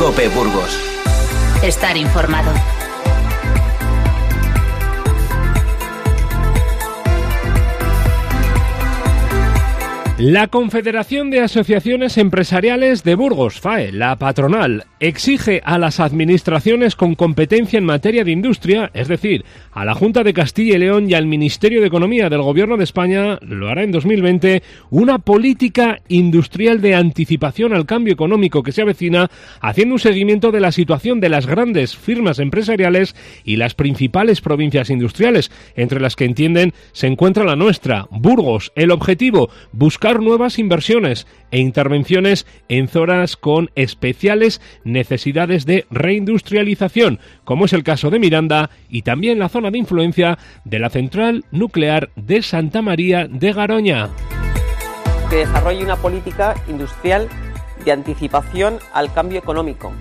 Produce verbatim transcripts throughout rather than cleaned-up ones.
COPE Burgos. Estar informado. La Confederación de Asociaciones Empresariales de Burgos, FAE, la patronal, exige a las administraciones con competencia en materia de industria, es decir, a la Junta de Castilla y León y al Ministerio de Economía del Gobierno de España, lo hará en dos mil veinte, una política industrial de anticipación al cambio económico que se avecina, haciendo un seguimiento de la situación de las grandes firmas empresariales y las principales provincias industriales, entre las que entienden se encuentra la nuestra, Burgos. El objetivo, buscar nuevas inversiones e intervenciones en zonas con especiales necesidades de reindustrialización, como es el caso de Miranda y también la zona de influencia de la central nuclear de Santa María de Garoña. Que desarrolle una política industrial de anticipación al cambio económico,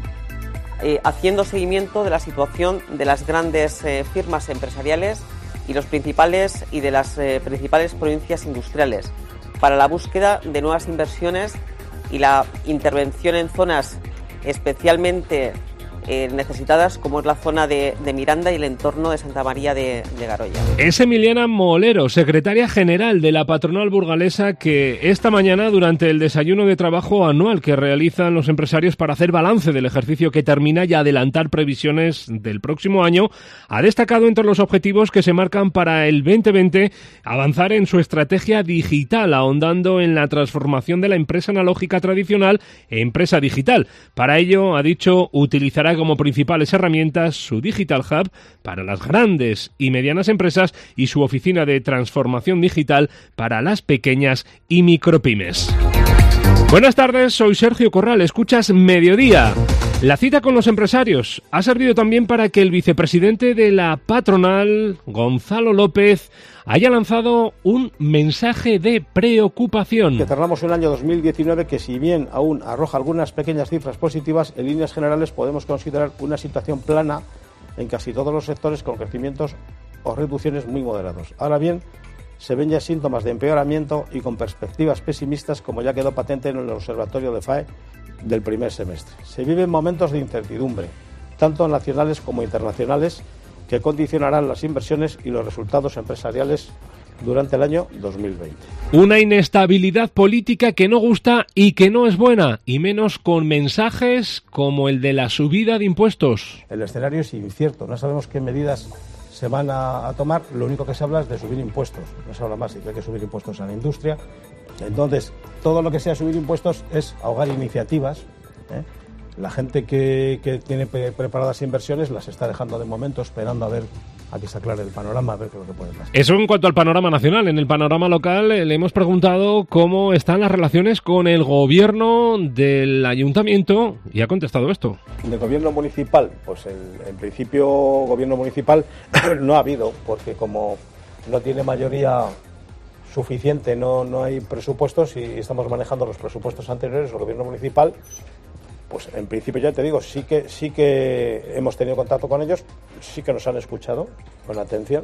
eh, haciendo seguimiento de la situación de las grandes eh, firmas empresariales y los principales y de las eh, principales provincias industriales, para la búsqueda de nuevas inversiones y la intervención en zonas especialmente eh, necesitadas, como es la zona de, de Miranda y el entorno de Santa María de, de Garoña. Es Emiliana Molero, secretaria general de la patronal burgalesa, que esta mañana, durante el desayuno de trabajo anual que realizan los empresarios para hacer balance del ejercicio que termina y adelantar previsiones del próximo año, ha destacado entre los objetivos que se marcan para el veinte veinte avanzar en su estrategia digital, ahondando en la transformación de la empresa analógica tradicional en empresa digital. Para ello, ha dicho, utilizará como principales herramientas su Digital Hub para las grandes y medianas empresas y su oficina de transformación digital para las pequeñas y micropymes. Buenas tardes, soy Sergio Corral, escuchas Mediodía. La cita con los empresarios ha servido también para que el vicepresidente de la patronal, Gonzalo López, haya lanzado un mensaje de preocupación. Que cerramos un año dos mil diecinueve que, si bien aún arroja algunas pequeñas cifras positivas, en líneas generales podemos considerar una situación plana en casi todos los sectores, con crecimientos o reducciones muy moderados. Ahora bien, se ven ya síntomas de empeoramiento y con perspectivas pesimistas, como ya quedó patente en el observatorio de FAE del primer semestre. Se viven momentos de incertidumbre, tanto nacionales como internacionales, que condicionarán las inversiones y los resultados empresariales durante el año dos mil veinte. Una inestabilidad política que no gusta y que no es buena, y menos con mensajes como el de la subida de impuestos. El escenario es incierto, no sabemos qué medidas se van a, a tomar. Lo único que se habla es de subir impuestos, no se habla más si hay que subir impuestos a la industria. Entonces, todo lo que sea subir impuestos es ahogar iniciativas, ¿eh? La gente que, que tiene pre- preparadas inversiones las está dejando de momento, esperando a ver a que se aclare el panorama, a ver qué es lo que puede pasar. Eso en cuanto al panorama nacional. En el panorama local eh, le hemos preguntado cómo están las relaciones con el gobierno del ayuntamiento y ha contestado esto. De gobierno municipal, pues el, en principio gobierno municipal no ha habido, porque como no tiene mayoría suficiente, no, no hay presupuestos y estamos manejando los presupuestos anteriores del gobierno municipal. Pues en principio, ya te digo, sí que sí que hemos tenido contacto con ellos, sí que nos han escuchado con atención.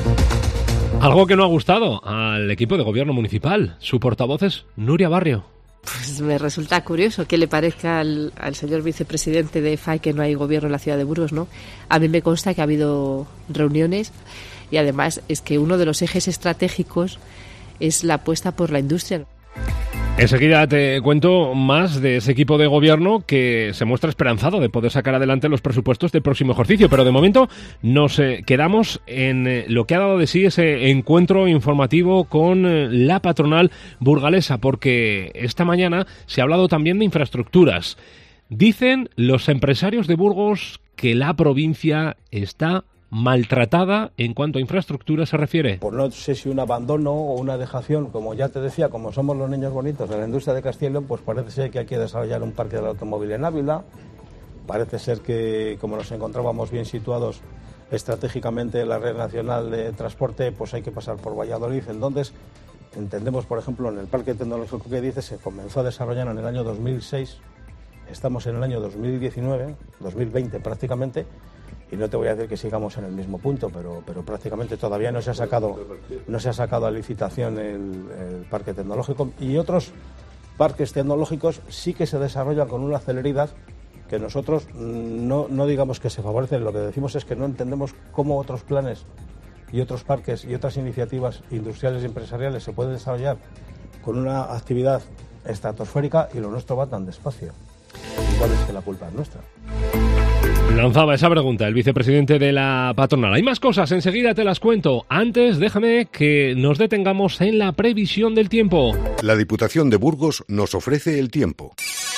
Algo que no ha gustado al equipo de gobierno municipal. Su portavoz es Nuria Barrio. Pues me resulta curioso que le parezca al, al señor vicepresidente de FAE que no hay gobierno en la ciudad de Burgos, ¿no? A mí me consta que ha habido reuniones y además es que uno de los ejes estratégicos es la apuesta por la industria. Enseguida te cuento más de ese equipo de gobierno que se muestra esperanzado de poder sacar adelante los presupuestos del próximo ejercicio, pero de momento nos eh, quedamos en eh, lo que ha dado de sí ese encuentro informativo con eh, la patronal burgalesa, porque esta mañana se ha hablado también de infraestructuras. Dicen los empresarios de Burgos que la provincia está maltratada en cuanto a infraestructura se refiere. Por no sé si un abandono o una dejación, como ya te decía, como somos los niños bonitos de la industria de Castilla y León, pues parece ser que hay que desarrollar un parque del automóvil en Ávila. Parece ser que, como nos encontrábamos bien situados estratégicamente en la red nacional de transporte, pues hay que pasar por Valladolid. Entonces, entendemos, por ejemplo, en el parque tecnológico que dice, se comenzó a desarrollar en el año dos mil seis, estamos en el año dos mil diecinueve, dos mil veinte prácticamente, y no te voy a decir que sigamos en el mismo punto, pero, pero prácticamente todavía no se ha sacado, no se ha sacado a licitación el, el parque tecnológico, y otros parques tecnológicos sí que se desarrollan con una celeridad que nosotros no, no digamos que se favorecen, lo que decimos es que no entendemos cómo otros planes y otros parques y otras iniciativas industriales y empresariales se pueden desarrollar con una actividad estratosférica y lo nuestro va tan despacio. Igual es que la culpa es nuestra. Lanzaba esa pregunta el vicepresidente de la patronal. Hay más cosas, enseguida te las cuento. Antes, déjame que nos detengamos en la previsión del tiempo. La Diputación de Burgos nos ofrece el tiempo.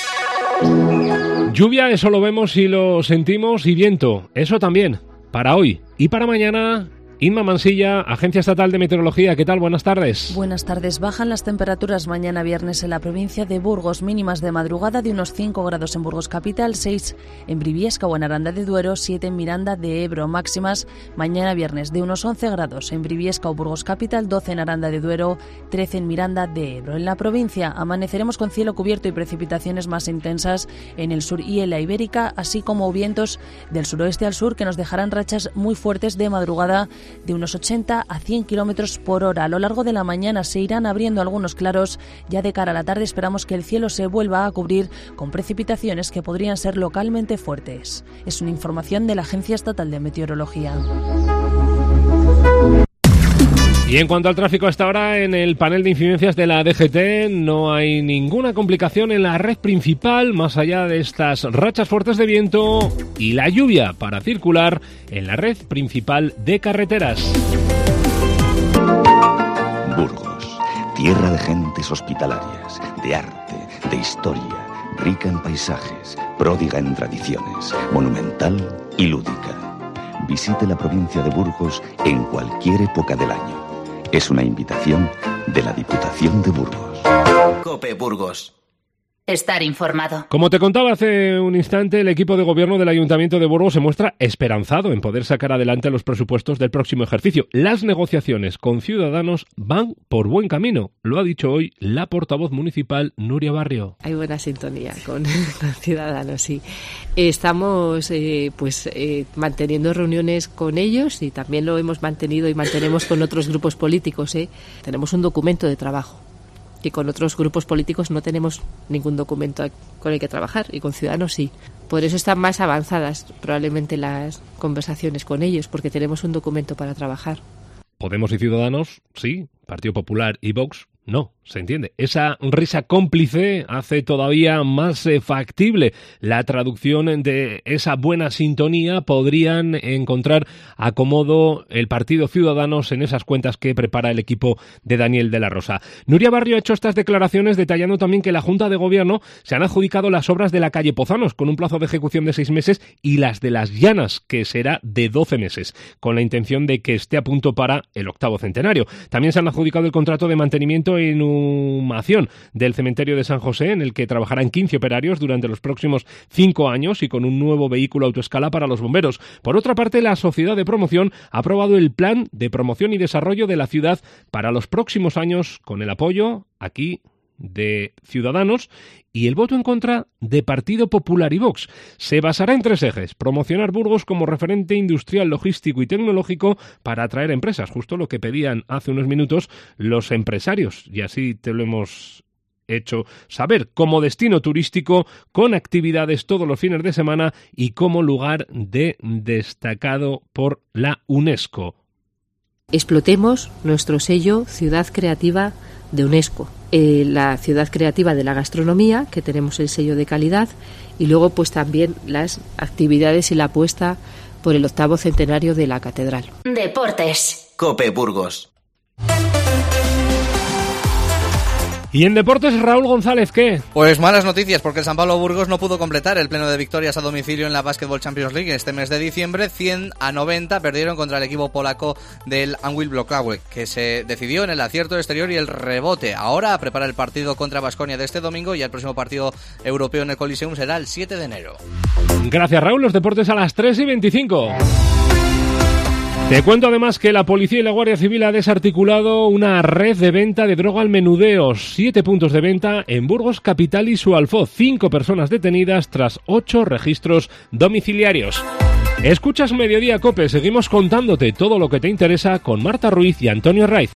Lluvia, eso lo vemos y lo sentimos, y viento, eso también, para hoy. Y para mañana, Inma Mansilla, Agencia Estatal de Meteorología. ¿Qué tal? Buenas tardes. Buenas tardes. Bajan las temperaturas mañana viernes en la provincia de Burgos, mínimas de madrugada de unos cinco grados en Burgos Capital, seis en Briviesca o en Aranda de Duero, siete en Miranda de Ebro. Máximas mañana viernes de unos once grados en Briviesca o Burgos Capital, doce en Aranda de Duero, trece en Miranda de Ebro. En la provincia amaneceremos con cielo cubierto y precipitaciones más intensas en el sur y en la Ibérica, así como vientos del suroeste al sur que nos dejarán rachas muy fuertes de madrugada de unos ochenta a cien kilómetros por hora. A lo largo de la mañana se irán abriendo algunos claros. Ya de cara a la tarde esperamos que el cielo se vuelva a cubrir con precipitaciones que podrían ser localmente fuertes. Es una información de la Agencia Estatal de Meteorología. Y en cuanto al tráfico hasta ahora, en el panel de incidencias de la D G T no hay ninguna complicación en la red principal, más allá de estas rachas fuertes de viento y la lluvia para circular en la red principal de carreteras. Burgos, tierra de gentes hospitalarias, de arte, de historia, rica en paisajes, pródiga en tradiciones, monumental y lúdica. Visite la provincia de Burgos en cualquier época del año. Es una invitación de la Diputación de Burgos. COPE Burgos. Estar informado. Como te contaba hace un instante, el equipo de gobierno del Ayuntamiento de Burgos se muestra esperanzado en poder sacar adelante los presupuestos del próximo ejercicio. Las negociaciones con Ciudadanos van por buen camino. Lo ha dicho hoy la portavoz municipal Nuria Barrio. Hay buena sintonía con, con Ciudadanos, sí. Estamos eh, pues eh, manteniendo reuniones con ellos y también lo hemos mantenido y mantenemos con otros grupos políticos. ¿eh? Tenemos un documento de trabajo. Y con otros grupos políticos no tenemos ningún documento con el que trabajar, y con Ciudadanos sí. Por eso están más avanzadas probablemente las conversaciones con ellos, porque tenemos un documento para trabajar. Podemos y Ciudadanos, sí. Partido Popular y Vox, no. Se entiende. Esa risa cómplice hace todavía más eh, factible la traducción de esa buena sintonía. Podrían encontrar acomodo el Partido Ciudadanos en esas cuentas que prepara el equipo de Daniel de la Rosa. Nuria Barrio ha hecho estas declaraciones detallando también que la Junta de Gobierno se han adjudicado las obras de la calle Pozanos con un plazo de ejecución de seis meses y las de las Llanas, que será de doce meses, con la intención de que esté a punto para el octavo centenario. También se han adjudicado el contrato de mantenimiento en un del cementerio de San José, en el que trabajarán quince operarios durante los próximos cinco años y con un nuevo vehículo autoescala para los bomberos. Por otra parte, la Sociedad de Promoción ha aprobado el Plan de Promoción y Desarrollo de la ciudad para los próximos años, con el apoyo aquí de Ciudadanos y el voto en contra de Partido Popular y Vox. Se basará en tres ejes: promocionar Burgos como referente industrial, logístico y tecnológico para atraer empresas, justo lo que pedían hace unos minutos los empresarios, y así te lo hemos hecho saber, como destino turístico con actividades todos los fines de semana y como lugar de destacado por la UNESCO. Explotemos nuestro sello Ciudad Creativa de UNESCO, eh, la ciudad creativa de la gastronomía, que tenemos el sello de calidad, y luego pues también las actividades y la apuesta por el octavo centenario de la catedral. Deportes. COPE Burgos. Y en deportes, Raúl González, ¿qué? Pues malas noticias, porque el San Pablo Burgos no pudo completar el pleno de victorias a domicilio en la Basketball Champions League este mes de diciembre. cien a noventa perdieron contra el equipo polaco del Anwil Wrocław, que se decidió en el acierto exterior y el rebote. Ahora prepara el partido contra Baskonia de este domingo, y el próximo partido europeo en el Coliseum será el siete de enero. Gracias, Raúl. Los deportes a las tres y veinticinco. Te cuento además que la policía y la Guardia Civil ha desarticulado una red de venta de droga al menudeo. Siete puntos de venta en Burgos Capital y su Alfoz. Cinco personas detenidas tras ocho registros domiciliarios. Escuchas Mediodía COPE. Seguimos contándote todo lo que te interesa con Marta Ruiz y Antonio Raiz.